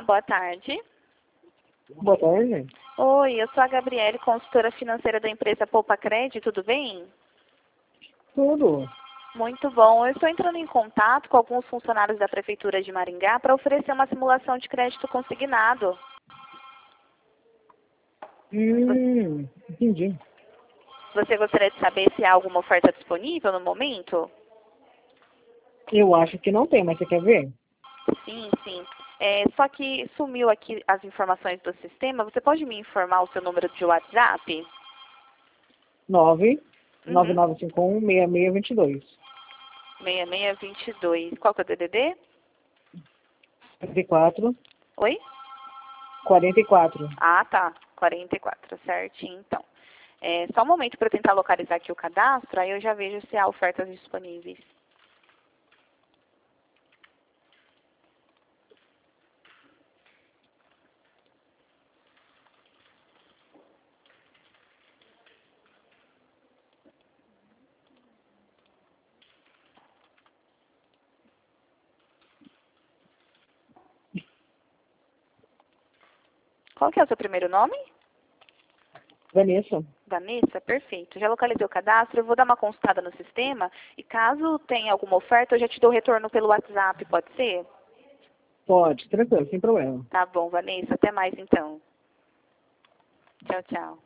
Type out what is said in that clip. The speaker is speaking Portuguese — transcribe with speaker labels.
Speaker 1: boa tarde.
Speaker 2: Boa tarde.
Speaker 1: Oi, eu sou a Gabriele, consultora financeira da empresa Poupa Cred, tudo bem?
Speaker 2: Tudo.
Speaker 1: Muito bom. Eu estou entrando em contato com alguns funcionários da Prefeitura de Maringá para oferecer uma simulação de crédito consignado.
Speaker 2: Entendi.
Speaker 1: Você gostaria de saber se há alguma oferta disponível no momento?
Speaker 2: Eu acho que não tem, mas você quer ver?
Speaker 1: Sim, sim. Só que sumiu aqui as informações do sistema. Você pode me informar o seu número de WhatsApp?
Speaker 2: 999516622.
Speaker 1: 6622. Qual que é o DDD?
Speaker 2: 44,
Speaker 1: Oi?
Speaker 2: 44.
Speaker 1: Ah, tá. 44, certinho, então. Só um momento para eu tentar localizar aqui o cadastro, aí eu já vejo se há ofertas disponíveis. Qual que é o seu primeiro nome?
Speaker 2: Vanessa?
Speaker 1: Vanessa, perfeito. Já localizei o cadastro, eu vou dar uma consultada no sistema e caso tenha alguma oferta, eu já te dou retorno pelo WhatsApp, pode ser?
Speaker 2: Pode, tranquilo, sem problema.
Speaker 1: Tá bom, Vanessa. Até mais então. Tchau, tchau.